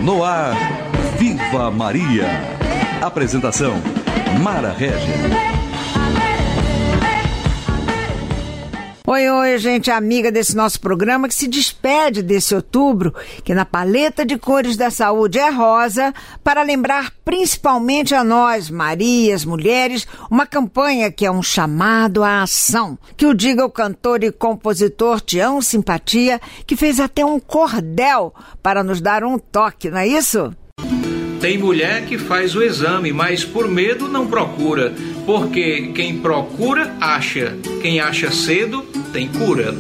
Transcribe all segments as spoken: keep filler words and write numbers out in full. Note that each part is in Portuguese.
No ar, Viva Maria. Apresentação, Mara Régia. Oi, oi, gente amiga desse nosso programa que se despede desse outubro, que na paleta de cores da saúde é rosa, para lembrar principalmente a nós, Marias, mulheres, uma campanha que é um chamado à ação. Que o diga o cantor e compositor Tião Simpatia, que fez até um cordel para nos dar um toque, não é isso? Tem mulher que faz o exame, mas por medo não procura, porque quem procura, acha. Quem acha cedo, tem cura.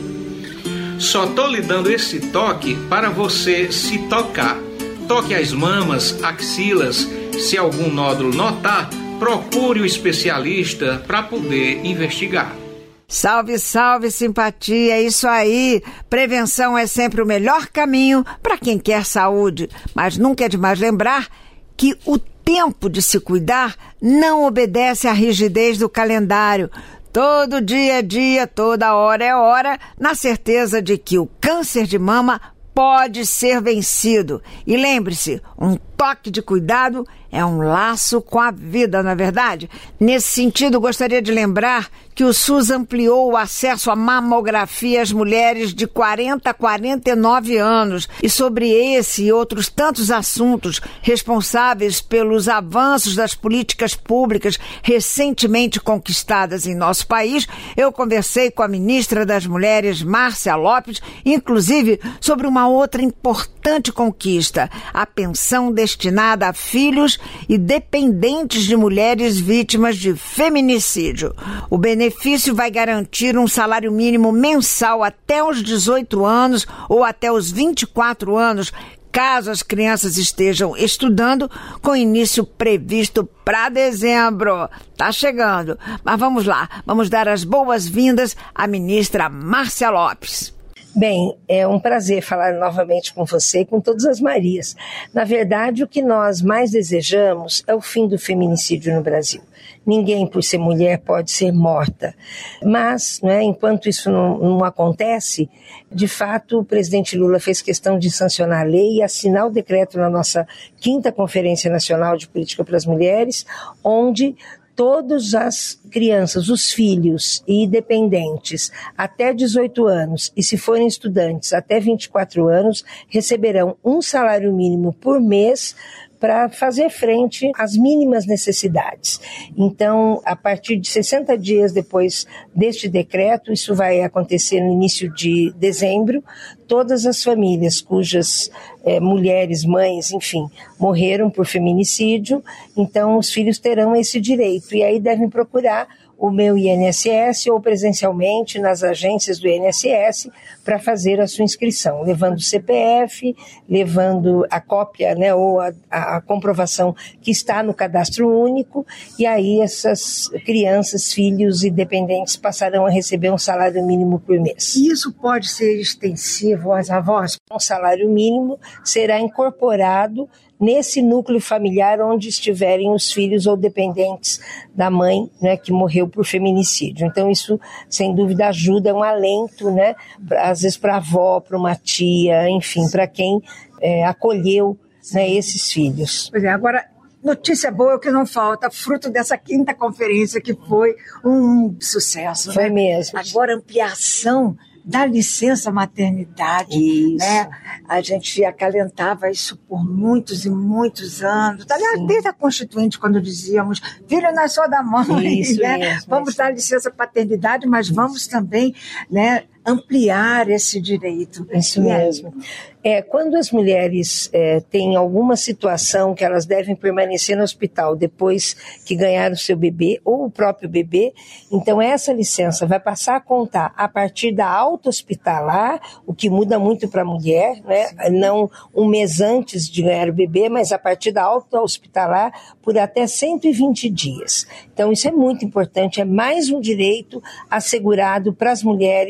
Só tô lhe dando esse toque para você se tocar. Toque as mamas, axilas. Se algum nódulo notar, procure o especialista para poder investigar. Salve, salve, Simpatia, é isso aí. Prevenção é sempre o melhor caminho para quem quer saúde, mas nunca é demais lembrar que o tempo de se cuidar não obedece à rigidez do calendário. Todo dia é dia, toda hora é hora, na certeza de que o câncer de mama pode ser vencido. E lembre-se, um toque de cuidado é um laço com a vida, não é verdade? Nesse sentido, gostaria de lembrar que o SUS ampliou o acesso à mamografia às mulheres de quarenta a quarenta e nove anos. E sobre esse e outros tantos assuntos responsáveis pelos avanços das políticas públicas recentemente conquistadas em nosso país, eu conversei com a ministra das Mulheres, Márcia Lopes, inclusive sobre uma outra importante conquista, a pensão destinada a filhos e dependentes de mulheres vítimas de feminicídio. O benefício vai garantir um salário mínimo mensal até os dezoito anos ou até os vinte e quatro anos, caso as crianças estejam estudando, com início previsto para dezembro. Tá chegando. Mas vamos lá, vamos dar as boas-vindas à ministra Márcia Lopes. Bem, é um prazer falar novamente com você e com todas as Marias. Na verdade, o que nós mais desejamos é o fim do feminicídio no Brasil. Ninguém, por ser mulher, pode ser morta. Mas, né, enquanto isso não, não acontece, de fato, o presidente Lula fez questão de sancionar a lei e assinar o decreto na nossa quinta Conferência Nacional de Política para as Mulheres, onde todas as crianças, os filhos e dependentes até dezoito anos e se forem estudantes até vinte e quatro anos receberão um salário mínimo por mês para fazer frente às mínimas necessidades. Então, a partir de sessenta dias depois deste decreto, isso vai acontecer no início de dezembro, todas as famílias cujas é, mulheres, mães, enfim, morreram por feminicídio, então os filhos terão esse direito e aí devem procurar o meu I N S S ou presencialmente nas agências do I N S S para fazer a sua inscrição, levando o C P F, levando a cópia, né, ou a, a, a comprovação que está no cadastro único, e aí essas crianças, filhos e dependentes passarão a receber um salário mínimo por mês. Isso pode ser extensivo às avós? Um salário mínimo será incorporado nesse núcleo familiar onde estiverem os filhos ou dependentes da mãe, né, que morreu por feminicídio. Então isso, sem dúvida, ajuda, é um alento, né, às vezes para a avó, para uma tia, enfim, para quem é, acolheu, né, esses filhos. Pois é, agora, notícia boa é o que não falta, fruto dessa quinta conferência que foi um sucesso. Foi, né? Mesmo. Agora, ampliação da licença maternidade, isso, né? A gente acalentava isso por muitos e muitos anos. Aliás, desde a Constituinte, quando dizíamos, filho não é só da mãe, isso, né? Mesmo, vamos isso. dar licença paternidade, mas isso. Vamos também, né, ampliar esse direito. Isso mesmo. É, quando as mulheres é, têm alguma situação que elas devem permanecer no hospital depois que ganharam o seu bebê ou o próprio bebê, então essa licença vai passar a contar a partir da alta hospitalar, o que muda muito para a mulher, né? Não um mês antes de ganhar o bebê, mas a partir da alta hospitalar por até cento e vinte dias. Então isso é muito importante, é mais um direito assegurado para as mulheres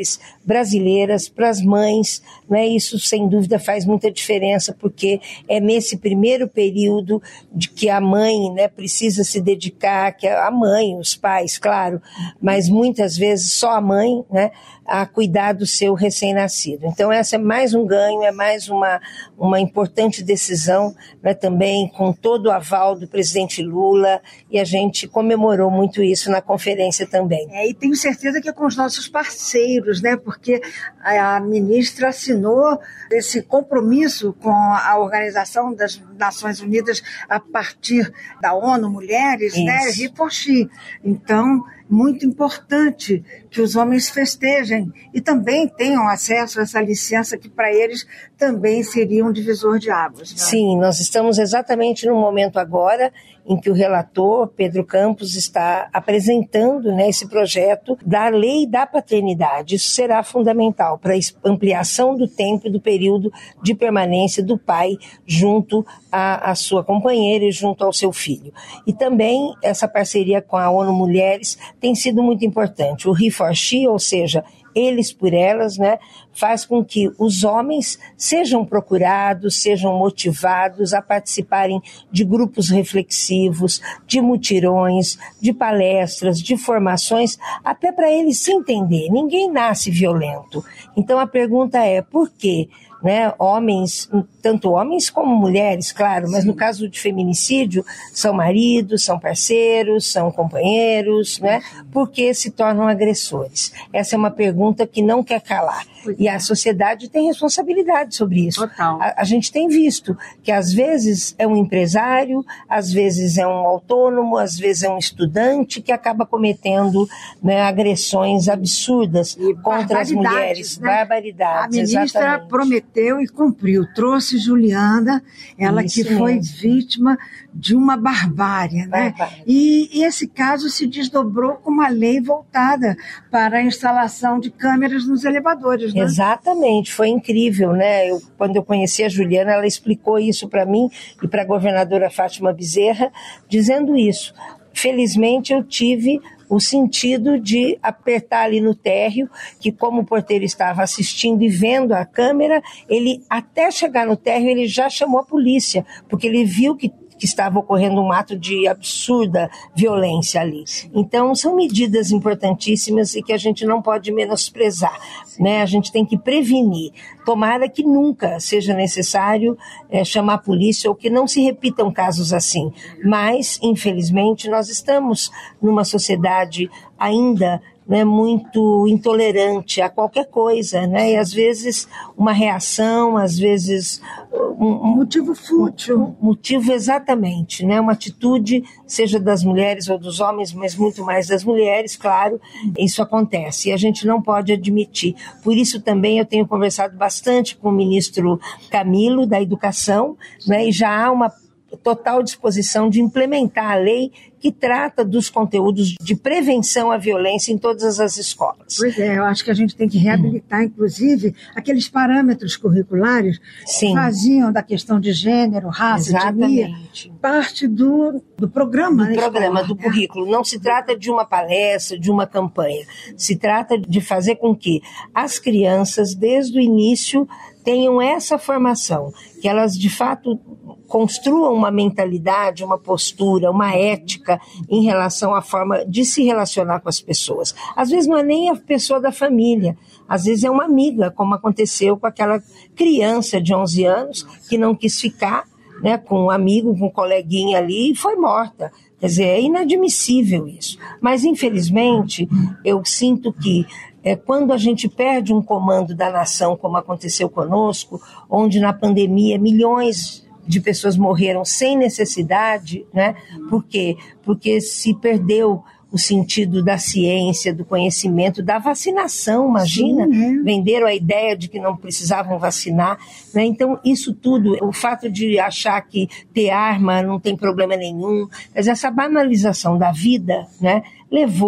brasileiras, para as mães, né? Isso sem dúvida faz muita diferença, porque é nesse primeiro período de que a mãe, né, precisa se dedicar, que a mãe, os pais, claro, mas muitas vezes só a mãe, né, a cuidar do seu recém-nascido. Então essa é mais um ganho, é mais uma, uma importante decisão, né, também com todo o aval do presidente Lula, e a gente comemorou muito isso na conferência também. É, e tenho certeza que é com os nossos parceiros, né, porque a ministra assinou esse compromisso com a Organização das Nações Unidas a partir da ONU Mulheres, isso, né, Ripochi. Então, muito importante que os homens festejem e também tenham acesso a essa licença que para eles também seria um divisor de águas. Né? Sim, nós estamos exatamente no momento agora em que o relator, Pedro Campos, está apresentando, né, esse projeto da lei da paternidade. Isso será fundamental para a ampliação do tempo e do período de permanência do pai junto à, à sua companheira e junto ao seu filho. E também essa parceria com a ONU Mulheres tem sido muito importante. O He for She, ou seja, eles por elas, né, faz com que os homens sejam procurados, sejam motivados a participarem de grupos reflexivos, de mutirões, de palestras, de formações, até para eles se entender. Ninguém nasce violento. Então a pergunta é, por quê? Né, homens, tanto homens como mulheres, claro, mas no caso de feminicídio, são maridos, são parceiros, são companheiros, né, porque se tornam agressores. Essa é uma pergunta que não quer calar. E a sociedade tem responsabilidade sobre isso. Total. A, a gente tem visto que às vezes é um empresário, às vezes é um autônomo, às vezes é um estudante que acaba cometendo, né, agressões absurdas e contra as mulheres. Né? Barbaridades. A ministra exatamente. prometeu e cumpriu. Trouxe Juliana, ela Isso que mesmo. foi vítima de uma barbárie, né? Barbárie. E, e esse caso se desdobrou com uma lei voltada para a instalação de câmeras nos elevadores, né? Exatamente, foi incrível, né? Eu, quando eu conheci a Juliana, ela explicou isso para mim e para a governadora Fátima Bezerra, dizendo isso. Felizmente eu tive o sentido de apertar ali no térreo, que como o porteiro estava assistindo e vendo a câmera, ele até chegar no térreo, ele já chamou a polícia, porque ele viu que que estava ocorrendo um ato de absurda violência ali. Então, são medidas importantíssimas e que a gente não pode menosprezar, né? A gente tem que prevenir. Tomara que nunca seja necessário é, chamar a polícia ou que não se repitam casos assim. Mas, infelizmente, nós estamos numa sociedade ainda, né, muito intolerante a qualquer coisa, né? E às vezes uma reação, às vezes um, um motivo fútil, um motivo exatamente, né? Uma atitude, seja das mulheres ou dos homens, mas muito mais das mulheres, claro, isso acontece e a gente não pode admitir. Por isso também eu tenho conversado bastante com o ministro Camilo da Educação, né? E já há uma total disposição de implementar a lei que trata dos conteúdos de prevenção à violência em todas as escolas. Pois é, eu acho que a gente tem que reabilitar, hum. inclusive, aqueles parâmetros curriculares Sim. que faziam da questão de gênero, raça, etnia, parte do, do programa. Do né, programa, escolar, do né? currículo. Não se trata de uma palestra, de uma campanha. Se trata de fazer com que as crianças, desde o início, tenham essa formação, que elas, de fato, construam uma mentalidade, uma postura, uma ética em relação à forma de se relacionar com as pessoas. Às vezes não é nem a pessoa da família, às vezes é uma amiga, como aconteceu com aquela criança de onze anos que não quis ficar, né, com um amigo, com um coleguinha ali e foi morta. Quer dizer, é inadmissível isso. Mas, infelizmente, eu sinto que é, quando a gente perde um comando da nação, como aconteceu conosco, onde na pandemia milhões de pessoas morreram sem necessidade, né? Por quê? Porque se perdeu o sentido da ciência, do conhecimento, da vacinação, imagina, Sim, é. venderam a ideia de que não precisavam vacinar, né? Então isso tudo, o fato de achar que ter arma não tem problema nenhum, mas essa banalização da vida, né, levou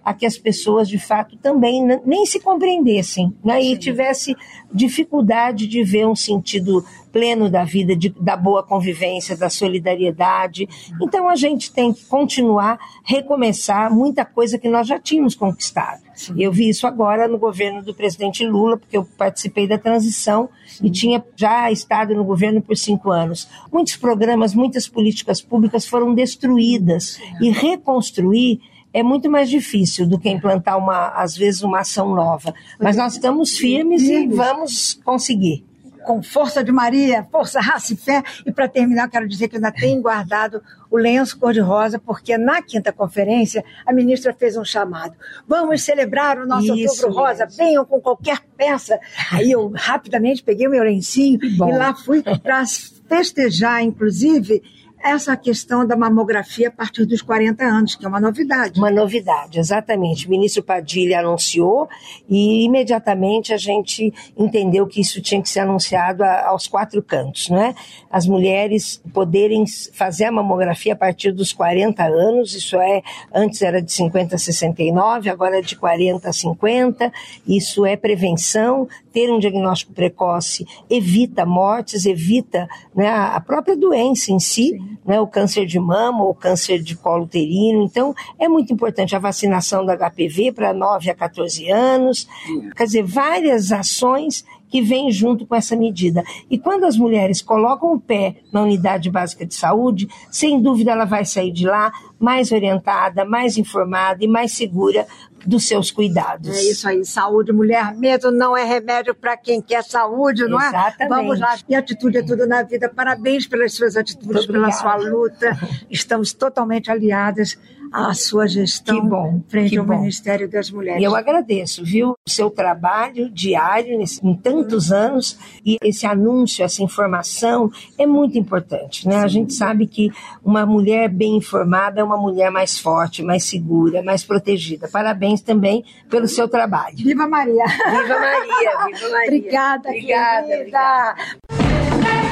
a que as pessoas, de fato, também nem se compreendessem, né? E tivesse dificuldade de ver um sentido pleno da vida, de, da boa convivência, da solidariedade. Então, a gente tem que continuar, recomeçar muita coisa que nós já tínhamos conquistado. Sim. Eu vi isso agora no governo do presidente Lula, porque eu participei da transição. Sim. E tinha já estado no governo por cinco anos. Muitos programas, muitas políticas públicas foram destruídas. Sim. E reconstruir é muito mais difícil do que implantar, uma, às vezes, uma ação nova. Mas nós estamos firmes e vamos conseguir. Com força de Maria, força, raça e fé. E para terminar, quero dizer que eu ainda tenho guardado o lenço cor-de-rosa, porque na quinta conferência a ministra fez um chamado. Vamos celebrar o nosso Isso Outubro Rosa, mesmo. Venham com qualquer peça. Aí eu rapidamente peguei o meu lencinho e lá fui para festejar, inclusive, essa questão da mamografia a partir dos quarenta anos, que é uma novidade. Uma novidade, exatamente. O ministro Padilha anunciou e imediatamente a gente entendeu que isso tinha que ser anunciado a, aos quatro cantos, né? As mulheres poderem fazer a mamografia a partir dos quarenta anos, isso é, antes era de cinquenta a sessenta e nove, agora é de quarenta a cinquenta, isso é prevenção. Ter um diagnóstico precoce evita mortes, evita, né, a própria doença em si, né, o câncer de mama ou o câncer de colo uterino. Então, é muito importante a vacinação da H P V para nove a quatorze anos. Quer dizer, várias ações que vêm junto com essa medida. E quando as mulheres colocam o pé na unidade básica de saúde, sem dúvida ela vai sair de lá mais orientada, mais informada e mais segura dos seus cuidados. É isso aí, saúde, mulher, medo não é remédio para quem quer saúde, não Exatamente. É? Vamos lá, e atitude é tudo na vida, parabéns pelas suas atitudes, pela sua luta, estamos totalmente aliadas à sua gestão que bom, frente que ao bom. Ministério das Mulheres. E eu agradeço, viu, o seu trabalho diário nesse, em tantos anos, e esse anúncio, essa informação é muito importante, né? A gente sabe que uma mulher bem informada é uma mulher mais forte, mais segura, mais protegida. Parabéns também pelo seu trabalho. Viva Maria! Viva Maria! Viva Maria! Obrigada, obrigada, obrigada.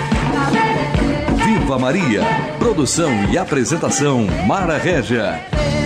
Viva Maria! Produção e apresentação Mara Régia.